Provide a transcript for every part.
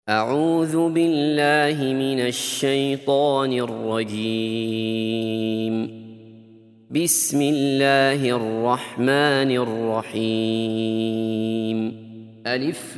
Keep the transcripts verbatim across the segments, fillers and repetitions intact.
أعوذ بالله من الشيطان الرجيم. بسم الله الرحمن الرحيم. ألف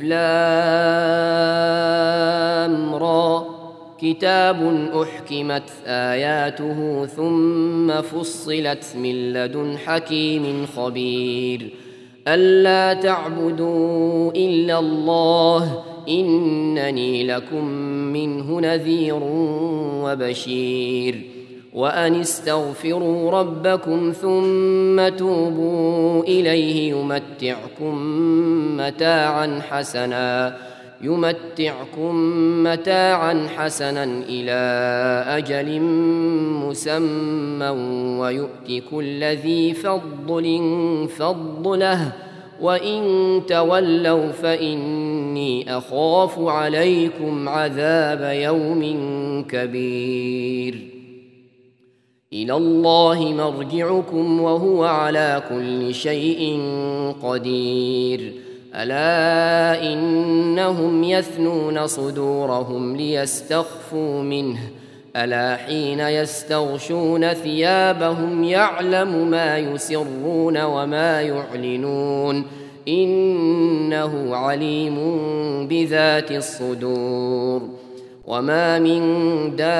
لام را، كتاب أحكمت آياته ثم فصلت من لدن حكيم خبير. ألا تعبدوا إلا الله إنني لكم منه نذير وبشير. وأن استغفروا ربكم ثم توبوا إليه يمتعكم متاعا حسنا يمتعكم متاعا حسنا إلى أجل مسمى ويؤت كل ذي فضل فضله وإن تولوا فإني أخاف عليكم عذاب يوم كبير. إلى الله مرجعكم وهو على كل شيء قدير. ألا إنهم يثنون صدورهم ليستخفوا منه ألا حين يستغشون ثيابهم يعلم ما يسرون وما يعلنون إنه عليم بذات الصدور. وما من دابة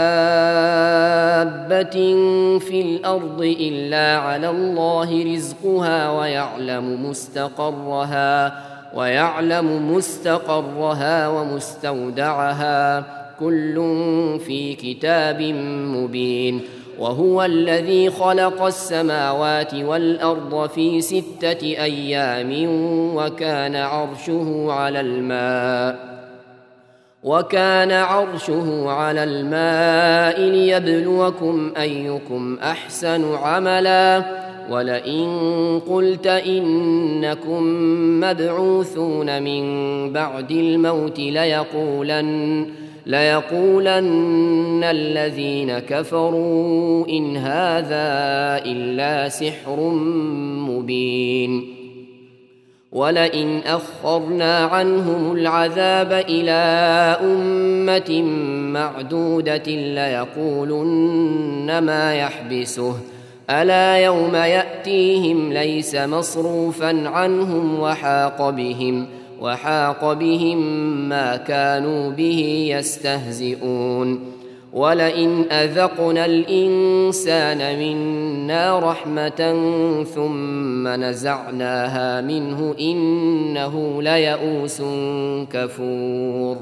في الأرض إلا على الله رزقها ويعلم مستقرها ويعلم مستقرها ومستودعها كل في كتاب مبين. وهو الذي خلق السماوات والأرض في ستة أيام وكان عرشه على الماء وكان عرشه على الماء ليبلوكم أيكم أحسن عملا. ولئن قلت إنكم مبعوثون من بعد الموت ليقولن ليقولن الذين كفروا إن هذا إلا سحر مبين. ولئن أخرنا عنهم العذاب إلى أمة معدودة ليقولن ما يحبسه ألا يوم يأتيهم ليس مصروفا عنهم وحاق بهم وحاق بهم ما كانوا به يستهزئون. ولئن أذقنا الإنسان منا رحمة ثم نزعناها منه إنه ليئوس كفور.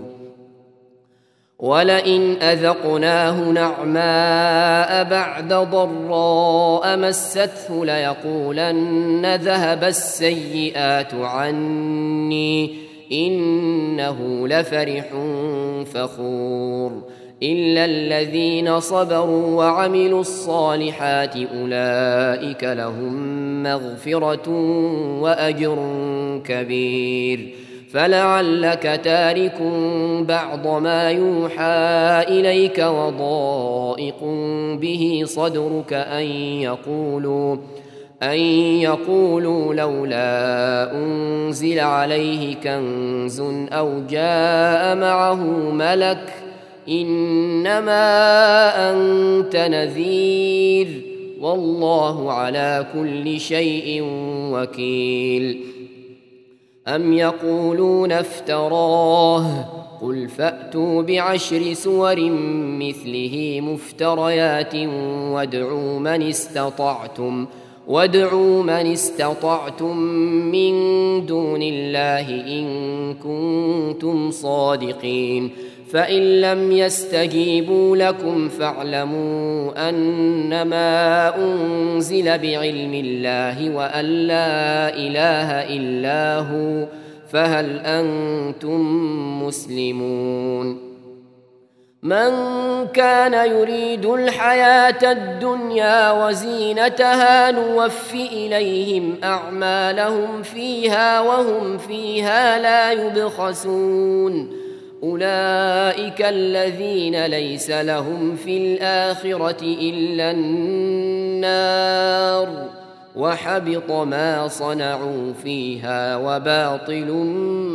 ولئن أذقناه نعماء بعد ضراء مسته ليقولن ذهب السيئات عني إنه لفرح فخور. إلا الذين صبروا وعملوا الصالحات أولئك لهم مغفرة وأجر كبير. فلعلك تارك بعض ما يوحى إليك وضائق به صدرك أن يقولوا أن يقولوا لولا أنزل عليه كنز أو جاء معه ملك إنما أنت نذير والله على كل شيء وكيل. أم يقولون افتراه قل فأتوا بعشر سور مثله مفتريات وادعوا من استطعتم وادعوا من استطعتم من دون الله إن كنتم صادقين. فإن لم يستجيبوا لكم فاعلموا أنما أنزل بعلم الله وأن لا إله إلا هو فهل أنتم مسلمون. من كان يريد الحياة الدنيا وزينتها نوف إليهم أعمالهم فيها وهم فيها لا يبخسون. أولئك الذين ليس لهم في الآخرة إلا النار وحبط ما صنعوا فيها وباطل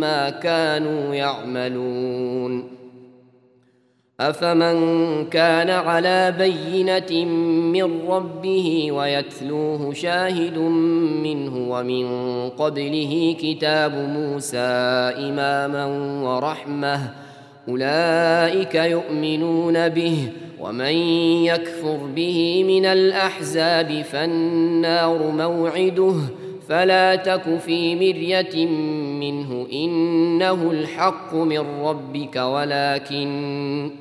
ما كانوا يعملون. أفمن كان على بينة من ربه ويتلوه شاهد منه ومن قبله كتاب موسى إماما ورحمة أولئك يؤمنون به، ومن يكفر به من الأحزاب فالنار موعده، فلا تك في مرية منه إنه الحق من ربك ولكن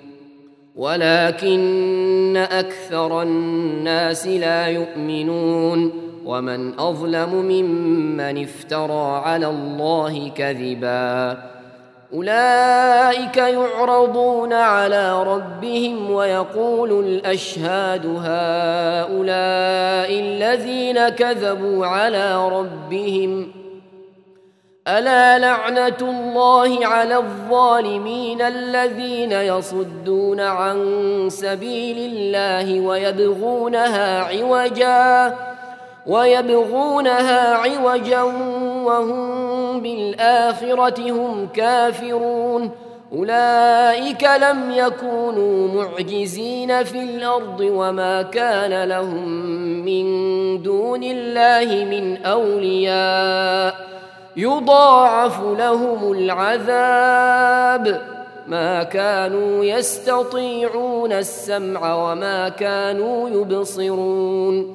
ولكن أكثر الناس لا يؤمنون. ومن أظلم ممن افترى على الله كذبا. أولئك يعرضون على ربهم ويقول الأشهاد هؤلاء الذين كذبوا على ربهم ألا لعنة الله على الظالمين الذين يصدون عن سبيل الله ويبغونها عوجا ويبغونها عوجا وهم بالآخرة هم كافرون. أولئك لم يكونوا معجزين في الأرض وما كان لهم من دون الله من أولياء يضاعف لهم العذاب ما كانوا يستطيعون السمع وما كانوا يبصرون.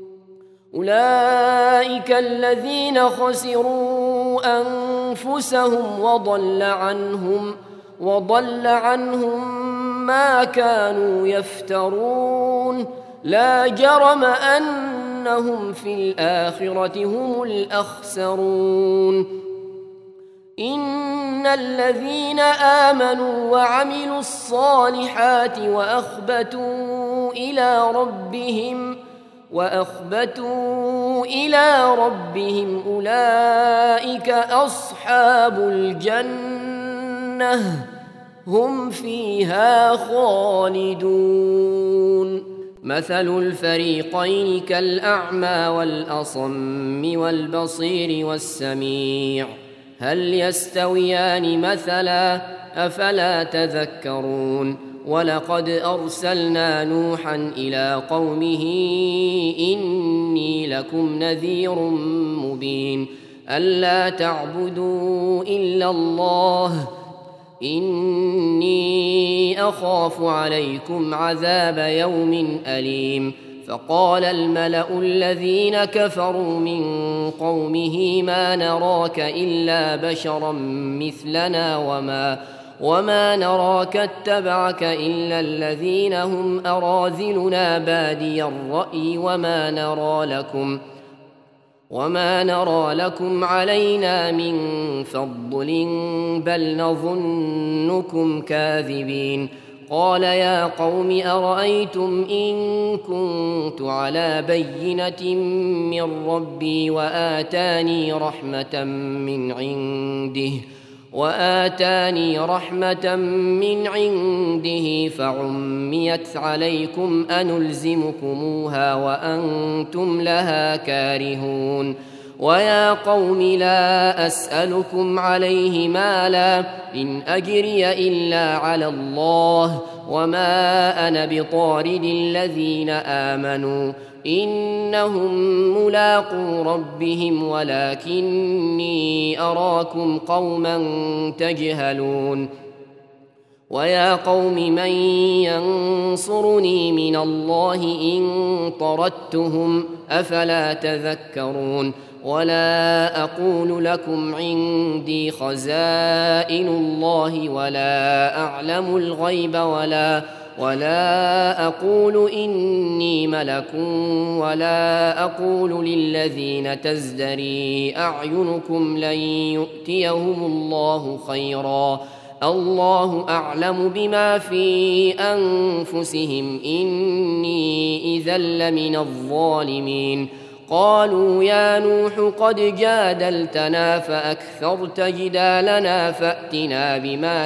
أولئك الذين خسروا أنفسهم وضل عنهم وضل عنهم ما كانوا يفترون. لا جرم أنهم في الآخرة هم الأخسرون. إن الذين آمنوا وعملوا الصالحات وأخبتوا إلى ربهم وأخبتوا إلى ربهم أولئك أصحاب الجنة هم فيها خالدون. مثل الفريقين كالأعمى والأصم والبصير والسميع هل يستويان مثلا أفلا تذكرون. ولقد أرسلنا نوحا إلى قومه إني لكم نذير مبين ألا تعبدوا إلا الله إني أخاف عليكم عذاب يوم أليم. فقال الملأ الذين كفروا من قومه ما نراك إلا بشرا مثلنا وما وما نراك اتبعك إلا الذين هم أراذلنا بادي الرأي وما نرى لكم وما نرى لكم علينا من فضل بل نظنكم كاذبين. قال يا قوم أرأيتم إن كنت على بينة من ربي وآتاني رحمة من عنده وآتاني رحمة من عنده فعميت عليكم أنلزمكموها وأنتم لها كارهون. ويا قوم لا أسألكم عليه مالا إن أجري إلا على الله وما أنا بطارد الذين آمنوا إنهم ملاقو ربهم ولكني أراكم قوما تجهلون. ويا قوم من ينصرني من الله إن طردتهم أفلا تذكرون. ولا أقول لكم عندي خزائن الله ولا أعلم الغيب ولا ولا أقول إني ملك ولا أقول للذين تزدري أعينكم لن يؤتيهم الله خيرا الله أعلم بما في أنفسهم إني إذا لمن الظالمين. قالوا يا نوح قد جادلتنا فأكثرت جدالنا فأتنا بما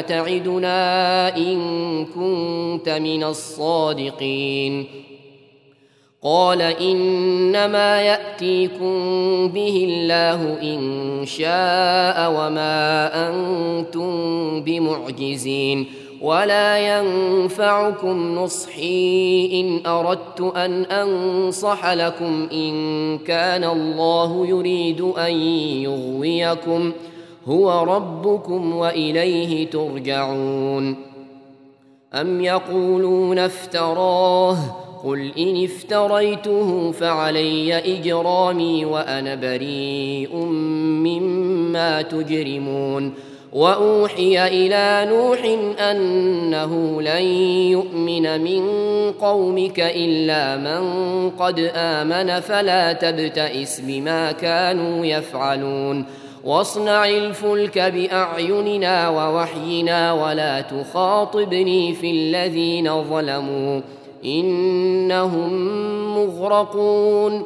تعدنا إن كنت من الصادقين. قال إنما يأتيكم به الله إن شاء وما أنتم بمعجزين ولا ينفعكم نصحي إن أردت أن أنصح لكم إن كان الله يريد أن يغويكم هو ربكم وإليه ترجعون. أم يقولون افتراه قل إن افتريته فعلي إجرامي وأنا بريء مما تجرمون. وأوحي إلى نوح أنه لن يؤمن من قومك إلا من قد آمن فلا تبتئس بما كانوا يفعلون واصنع الفلك بأعيننا ووحينا ولا تخاطبني في الذين ظلموا إنهم مغرقون.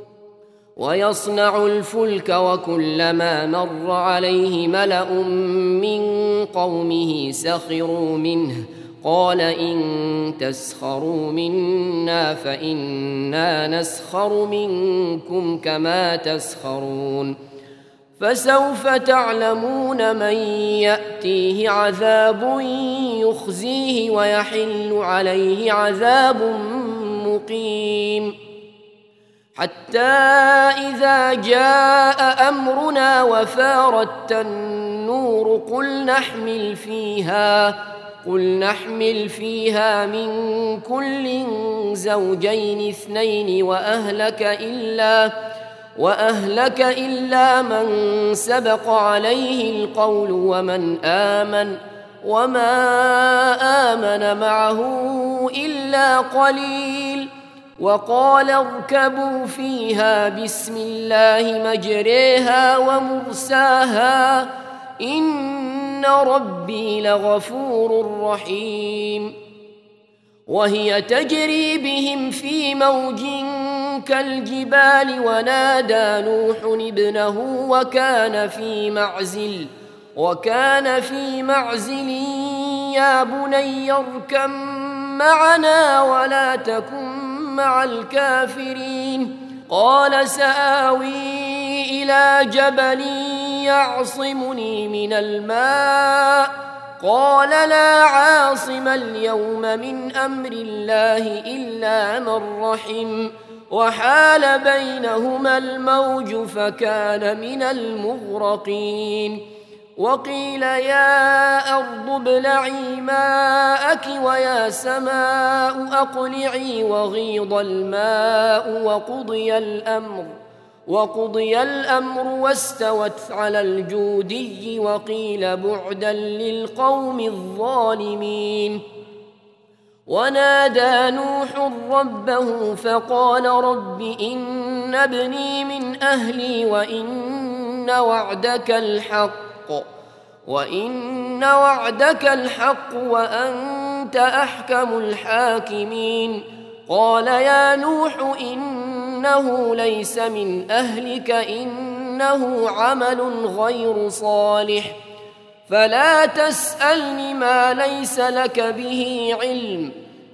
ويصنع الفلك وكلما مر عليه ملأ من قومه سخروا منه قال إن تسخروا منا فإنا نسخر منكم كما تسخرون. فسوف تعلمون من يأتيه عذاب يخزيه ويحل عليه عذاب مقيم. حتى إذا جاء أمرنا وفارت النور قل نحمل فيها قل نحمل فيها من كل زوجين اثنين وأهلك إلا وأهلك إلا من سبق عليه القول ومن آمن وما آمن معه إلا قليل. وقال اركبوا فيها بسم الله مجريها ومرساها إن ربي لغفور رحيم. وهي تجري بهم في موج كالجبال ونادى نوح ابنه وكان في معزل وكان في معزل يا بني اركب معنا ولا تكن مع الكافرين. قال سآوي إلى جبل يعصمني من الماء قال لا عاصم اليوم من أمر الله إلا من رحم وحال بينهما الموج فكان من المغرقين. وقيل يا أرض ابلعي ماءك ويا سماء أقلعي وغيض الماء وقضي الأمر وقضي الأمر واستوت على الجودي وقيل بعدا للقوم الظالمين. ونادى نوح ربه فقال رب إن ابني من أهلي وإن وعدك الحق وإن وعدك الحق وأنت أحكم الحاكمين. قال يا نوح إنه ليس من أهلك إنه عمل غير صالح فلا تسألني ما ليس لك به علم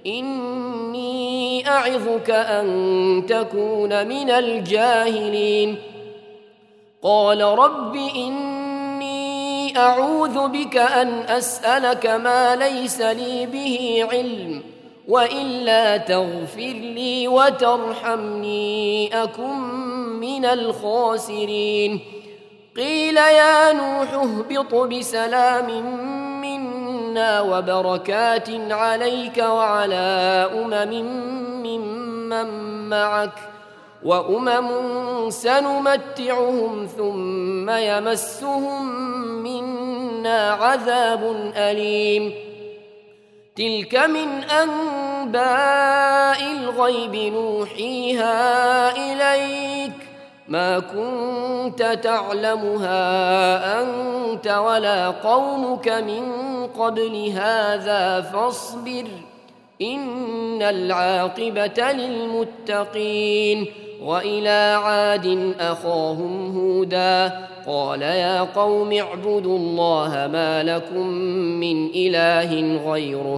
إني أعظك أن تكون من الجاهلين. قال رب إني أعوذ بك أن أسألك ما ليس لي به علم وإلا تغفر لي وترحمني أكن من الخاسرين. قيل يا نوح اهبط بسلام منا وبركات عليك وعلى أمم ممن معك وأمم سنمتعهم ثم يمسهم منا عذاب أليم. تلك من أنباء الغيب نوحيها إليك ما كنت تعلمها أنت ولا قومك من قبل هذا فاصبر إن العاقبة للمتقين. وإلى عاد أخاهم هودا قال يا قوم اعبدوا الله ما لكم من إله غيره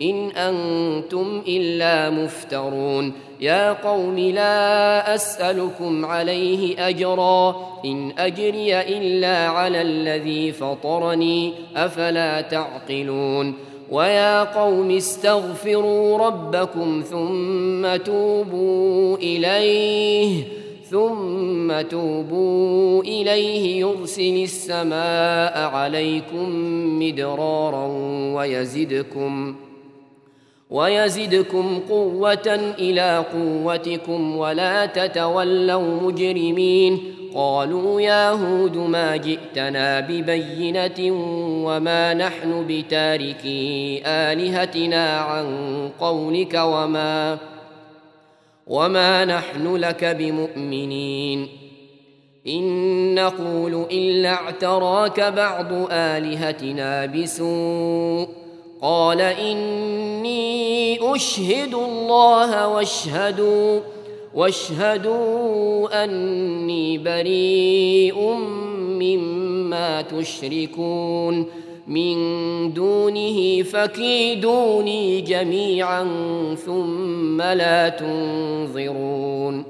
إن أنتم إلا مفترون يا قوم لا أسألكم عليه أجرا إن أجري إلا على الذي فطرني أفلا تعقلون ويا قوم استغفروا ربكم ثم توبوا إليه ثم توبوا إليه يرسل السماء عليكم مدرارا ويزدكم ويزدكم قوة إلى قوتكم ولا تتولوا مجرمين قالوا يا هود ما جئتنا ببينة وما نحن بتاركي آلهتنا عن قولك وما وما نحن لك بمؤمنين إن نقول إلا اعتراك بعض آلهتنا بسوء قال إني أشهد الله واشهدوا واشهدوا أني بريء مما تشركون من دونه فكيدوني جميعا ثم لا تنظرون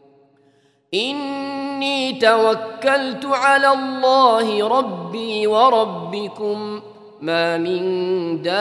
إني توكلت على الله ربي وربكم ما من دابة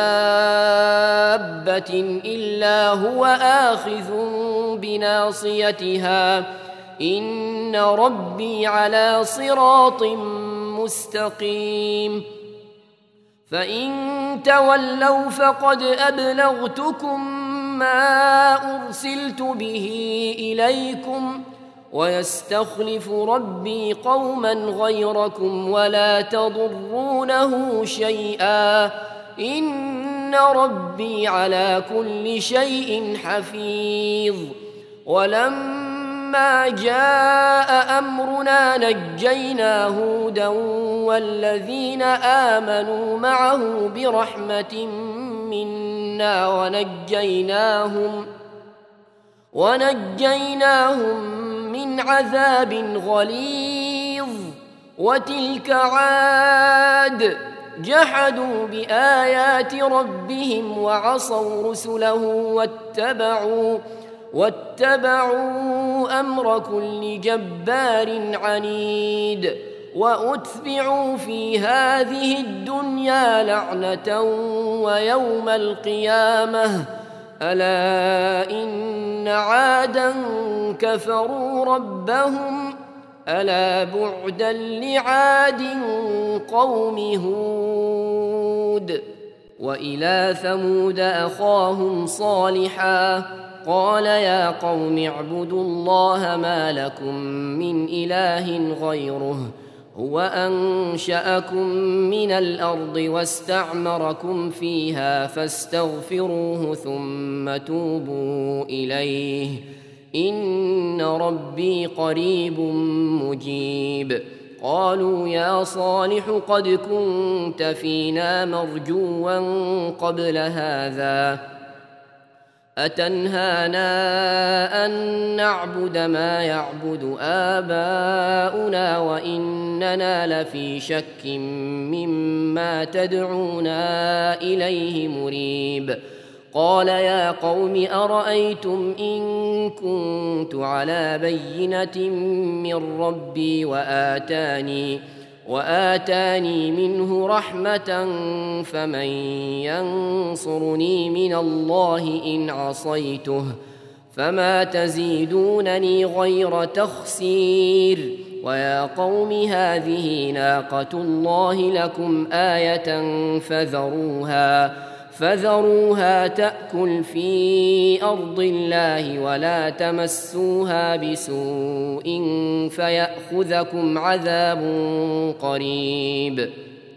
إلا هو آخذ بناصيتها إن ربي على صراط مستقيم فإن تولوا فقد أبلغتكم ما أرسلت به إليكم ويستخلف ربي قوما غيركم ولا تضرونه شيئا إن ربي على كل شيء حفيظ ولما جاء أمرنا نجينا هودا والذين آمنوا معه برحمة منا ونجيناهم ونجيناهم من عذاب غليظ وتلك عاد جحدوا بآيات ربهم وعصوا رسله واتبعوا واتبعوا أمر كل جبار عنيد وأتبعوا في هذه الدنيا لعنة ويوم القيامة ألا إن عادا كفروا ربهم ألا بعدا لعاد قوم هود وإلى ثمود أخاهم صالحا قال يا قوم اعبدوا الله ما لكم من إله غيره هو أنشأكم من الأرض واستعمركم فيها فاستغفروه ثم توبوا إليه إن ربي قريب مجيب قالوا يا صالح قد كنت فينا مرجوا قبل هذا أتنهانا أن نعبد ما يعبد آباؤنا وإننا لفي شك مما تدعونا إليه مريب قال يا قوم أرأيتم إن كنت على بينة من ربي وآتاني وآتاني منه رحمة فمن ينصرني من الله إن عصيته فما تزيدونني غير تخسير ويا قوم هذه ناقة الله لكم آية فذروها فذروها تأكل في أرض الله ولا تمسوها بسوء فيأخذكم عذاب قريب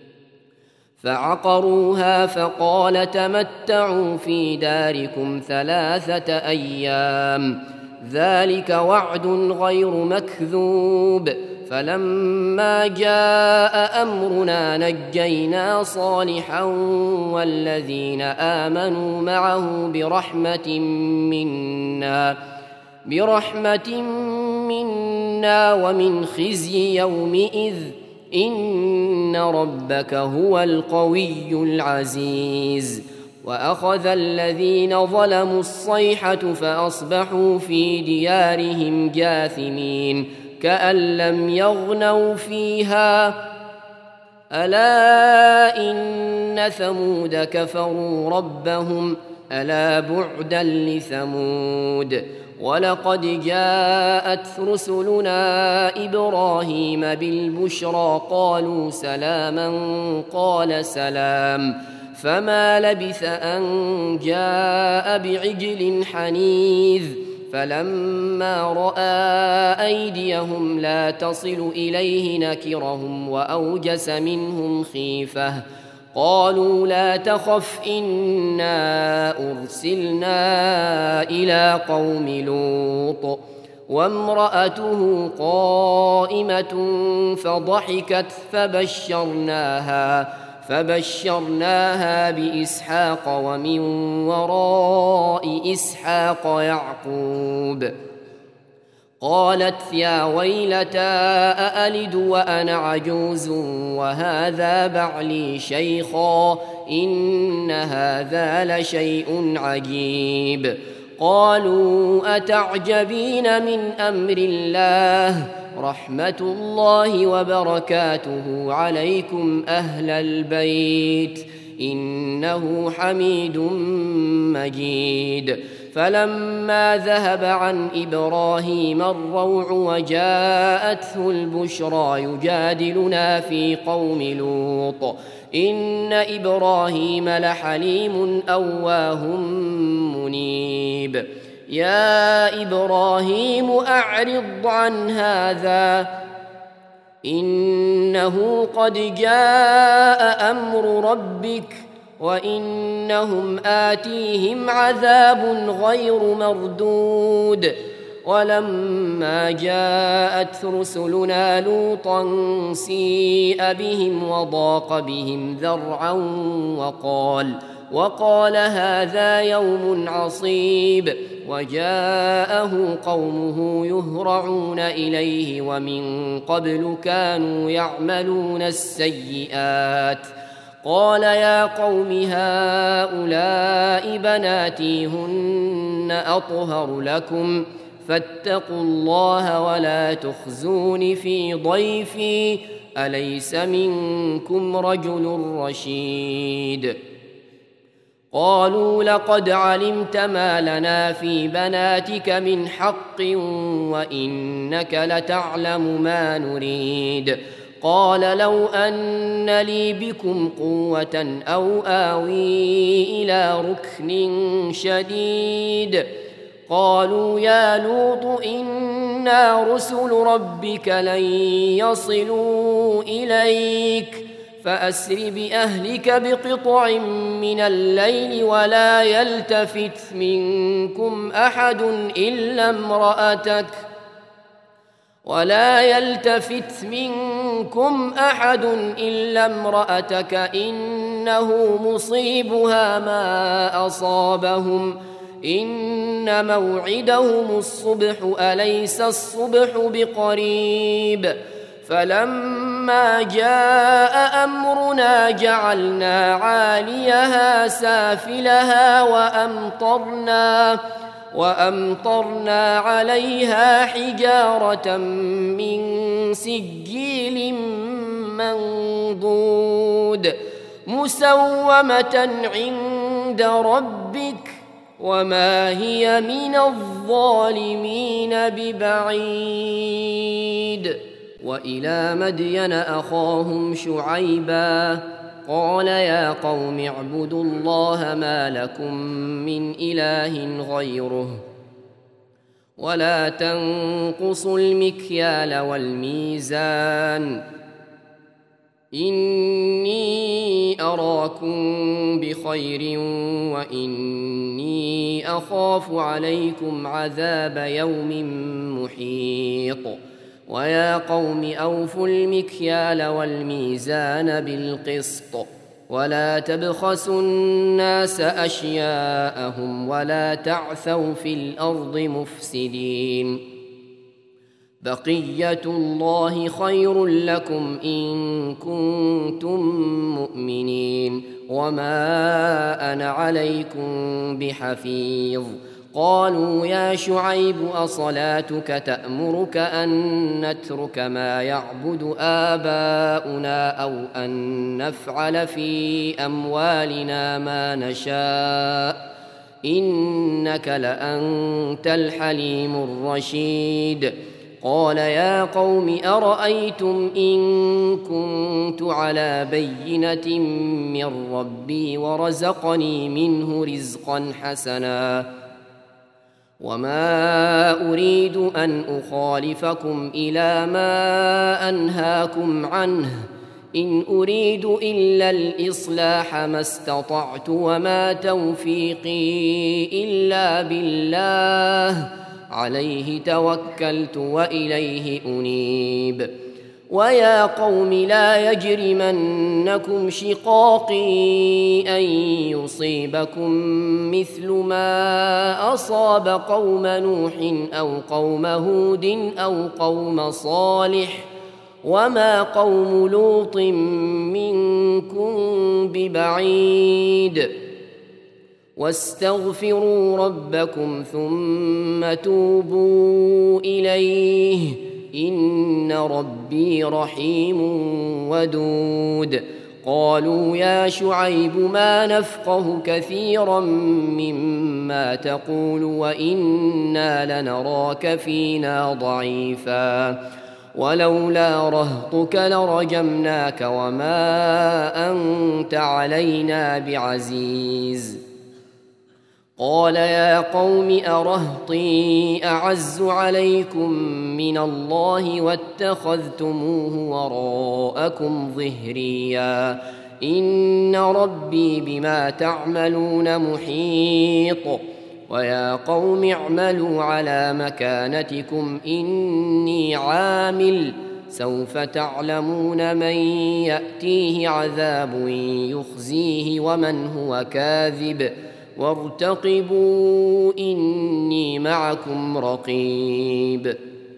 فعقروها فقال تمتعوا في داركم ثلاثة أيام ذلك وعد غير مكذوب فلما جاء أمرنا نجينا صالحا والذين آمنوا معه برحمة منا برحمة منا ومن خزي يومئذ إن ربك هو القوي العزيز وأخذ الذين ظلموا الصيحة فأصبحوا في ديارهم جاثمين كأن لم يغنوا فيها ألا إن ثمود كفروا ربهم ألا بعدا لثمود ولقد جاءت رسلنا إبراهيم بالبشرى قالوا سلاما قال سلام فما لبث أن جاء بعجل حنيذ فلما رأى أيديهم لا تصل إليه نكرهم وأوجس منهم خيفة قالوا لا تخف إنا أرسلنا إلى قوم لوط وامرأته قائمة فضحكت فبشرناها فبشرناها بإسحاق ومن وراء إسحاق يعقوب قالت يا ويلتى أألد وأنا عجوز وهذا بعلي شيخا إن هذا لشيء عجيب قالوا أتعجبين من أمر الله رحمة الله وبركاته عليكم أهل البيت إنه حميد مجيد فلما ذهب عن إبراهيم الروع وجاءته البشرى يجادلنا في قوم لوط إن إبراهيم لحليم أواه منيب يا إبراهيم أعرض عن هذا إنه قد جاء أمر ربك وإنهم آتيهم عذاب غير مردود ولما جاءت رسلنا لوطا سيء بهم وضاق بهم ذرعا وقال وقال هذا يوم عصيب وجاءه قومه يهرعون إليه ومن قبل كانوا يعملون السيئات قال يا قوم هؤلاء بناتي هن أطهر لكم فاتقوا الله ولا تخزون في ضيفي أليس منكم رجل رشيد قالوا لقد علمت ما لنا في بناتك من حق وإنك لتعلم ما نريد قال لو أن لي بكم قوة أو آوي إلى ركن شديد قالوا يا لوط إنا رسل ربك لن يصلوا إليك فأسر بأهلك بقطع من الليل ولا يلتفت منكم أحد إلا امرأتك ولا يلتفت منكم أحد إلا امرأتك إنه مصيبها ما أصابهم إن موعدهم الصبح أليس الصبح بقريب فلما جاء أمرنا جعلنا عاليها سافلها وأمطرنا وأمطرنا عليها حجارة من سجيل منضود مسومة عند ربك وما هي من الظالمين ببعيد وإلى مدين أخاهم شعيبا قال يا قوم اعبدوا الله ما لكم من إله غيره ولا تنقصوا المكيال والميزان إني أراكم بخير وإني أخاف عليكم عذاب يوم محيط ويا قوم أوفوا المكيال والميزان بالقسط ولا تبخسوا الناس أشياءهم ولا تعثوا في الأرض مفسدين بقية الله خير لكم إن كنتم مؤمنين وما أنا عليكم بحفيظ قالوا يا شعيب أصلاتك تأمرك أن نترك ما يعبد آباؤنا أو أن نفعل في أموالنا ما نشاء إنك لأنت الحليم الرشيد قال يا قوم أرأيتم إن كنت على بينة من ربي ورزقني منه رزقا حسنا وما أريد أن أخالفكم إلى ما أنهاكم عنه إن أريد إلا الإصلاح ما استطعت وما توفيقي إلا بالله عليه توكلت وإليه أنيب ويا قوم لا يجرمنكم شقاقي أن يصيبكم مثل ما أصاب قوم نوح أو قوم هود أو قوم صالح وما قوم لوط منكم ببعيد واستغفروا ربكم ثم توبوا إليه إن ربي رحيم ودود قالوا يا شعيب ما نفقه كثيرا مما تقول وإنا لنراك فينا ضعيفا ولولا رهطك لرجمناك وما أنت علينا بعزيز قال يا قوم أرهطي أعز عليكم من الله واتخذتموه وراءكم ظهريا إن ربي بما تعملون محيط ويا قوم اعملوا على مكانتكم إني عامل سوف تعلمون من يأتيه عذاب يخزيه ومن هو كاذب وارتقبوا إني معكم رقيب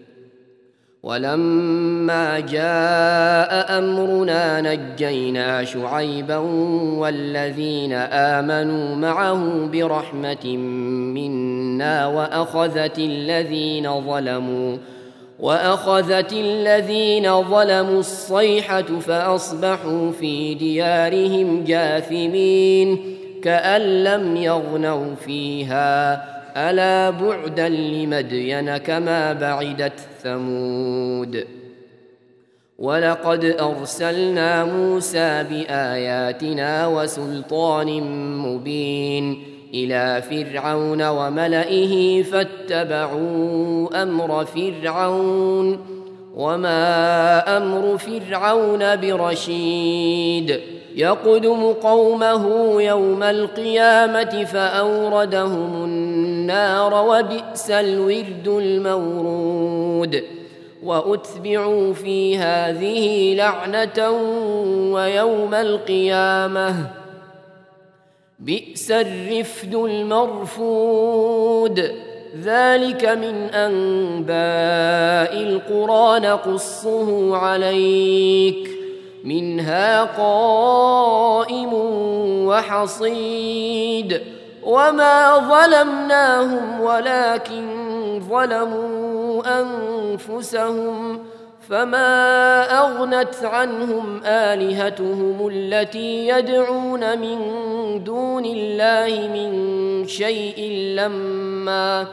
ولما جاء أمرنا نجينا شعيبا والذين آمنوا معه برحمة منا وأخذت الذين ظلموا وأخذت الذين ظلموا الصيحة فأصبحوا في ديارهم جاثمين كأن لم يغنوا فيها ألا بعدا لمدين كما بعدت ثمود ولقد أرسلنا موسى بآياتنا وسلطان مبين إلى فرعون وملئه فاتبعوا أمر فرعون وما أمر فرعون برشيد يقدم قومه يوم القيامة فأوردهم النار وبئس الورد المورود وأتبعوا في هذه لعنة ويوم القيامة بئس الرفد المرفود ذلك من أنباء القرى نقصه عليك منها قائم وحصيد وما ظلمناهم ولكن ظلموا أنفسهم فما أغنت عنهم آلهتهم التي يدعون من دون الله من شيء لما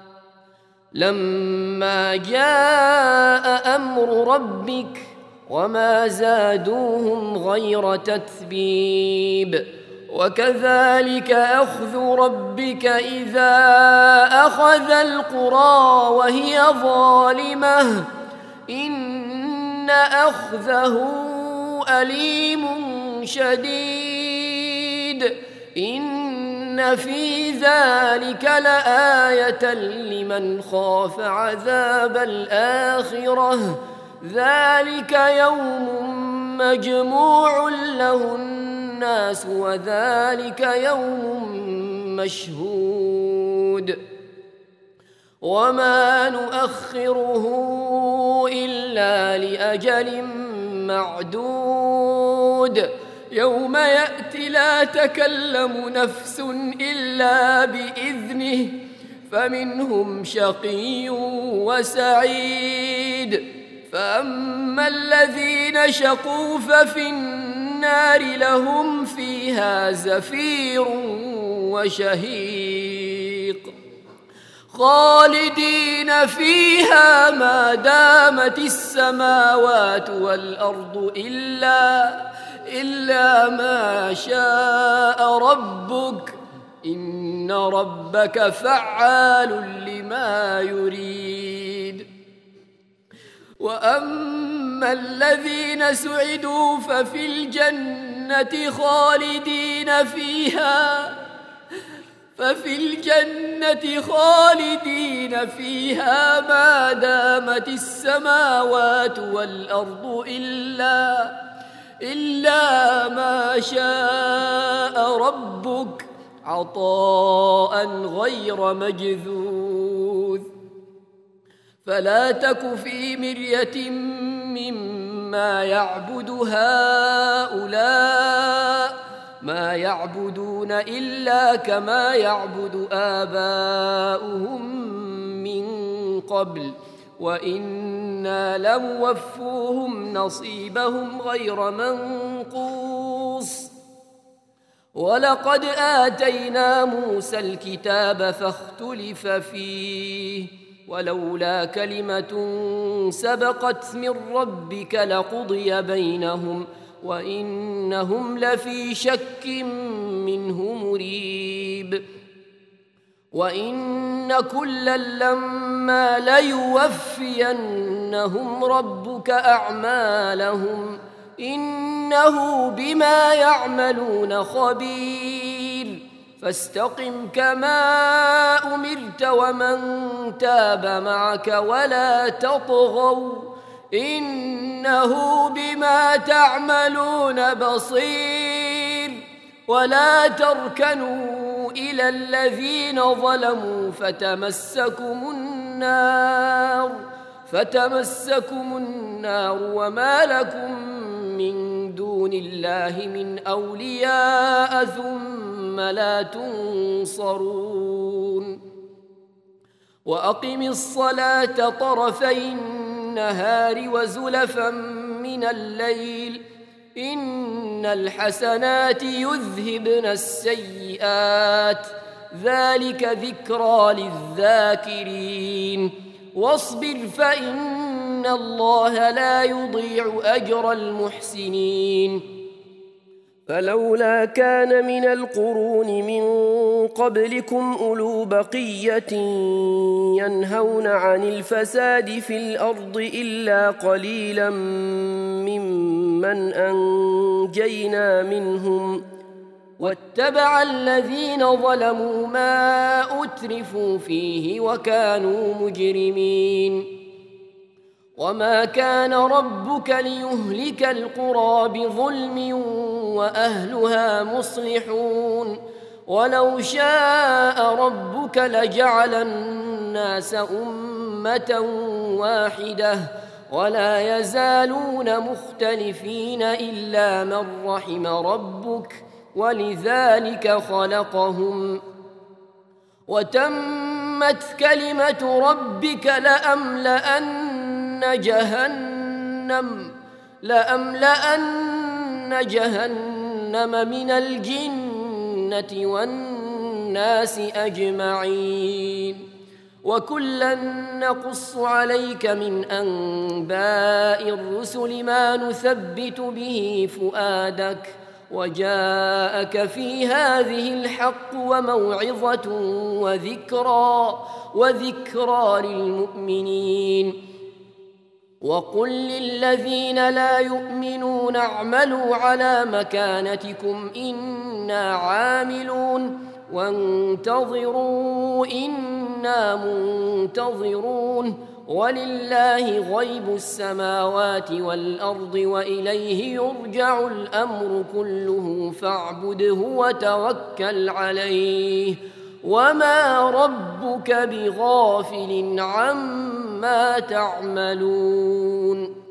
لما جاء أمر ربك وما زادوهم غير تتبيب وكذلك أخذ ربك إذا أخذ القرى وهي ظالمة إن أخذه أليم شديد إن في ذلك لآية لمن خاف عذاب الآخرة ذلك يوم مجموع له الناس وذلك يوم مشهود وما نؤخره إلا لأجل معدود يوم يأتي لا تكلم نفس إلا بإذنه فمنهم شقي وسعيد فأما الذين شقوا ففي النار لهم فيها زفير وشهيق خالدين فيها ما دامت السماوات والأرض إلا إلا ما شاء ربك إن ربك فعال لما يريد وأما الذين سعدوا ففي الجنة خالدين فيها ففي الجنة خالدين فيها ما دامت السماوات والأرض إلا إلا ما شاء ربك عطاء غير مجذوذ فلا تك في مرية مما يعبد هؤلاء ما يعبدون إلا كما يعبد آباؤهم من قبل وإنا لموفوهم نصيبهم غير منقوص ولقد آتينا موسى الكتاب فاختلف فيه ولولا كلمة سبقت من ربك لقضي بينهم وإنهم لفي شك منه مريب وإن كلا لما ليوفينهم ربك أعمالهم إنه بما يعملون خبير فاستقم كما أمرت ومن تاب معك ولا تطغوا إنه بما تعملون بصير ولا تركنوا إلى الذين ظلموا فتمسكم النار فتمسكم النار وما لكم من دون الله من أولياء ثم لا تنصرون وأقم الصلاة طرفي النهار وزلفا من الليل إن الحسنات يذهبن السيئات ذلك ذكرى للذاكرين واصبر فإن الله لا يضيع أجر المحسنين فلولا كان من القرون من قبلكم أولو بقية ينهون عن الفساد في الأرض إلا قليلا ممن أنجينا منهم واتبع الذين ظلموا ما أترفوا فيه وكانوا مجرمين وما كان ربك ليهلك القرى بظلم وأهلها مصلحون ولو شاء ربك لجعل الناس أمة واحدة ولا يزالون مختلفين إلا من رحم ربك ولذلك خلقهم وتمت كلمة ربك لأملأن جهنم لأملأن جهنم من الجنة والناس أجمعين وكلا نقص عليك من أنباء الرسل ما نثبت به فؤادك وجاءك في هذه الحق وموعظة وذكرى وذكرى للمؤمنين وقل للذين لا يؤمنون اعملوا على مكانتكم إنا عاملون وانتظروا إنا منتظرون ولله غيب السماوات والأرض وإليه يرجع الأمر كله فاعبده وتوكل عليه وما ربك بغافل عما تعملون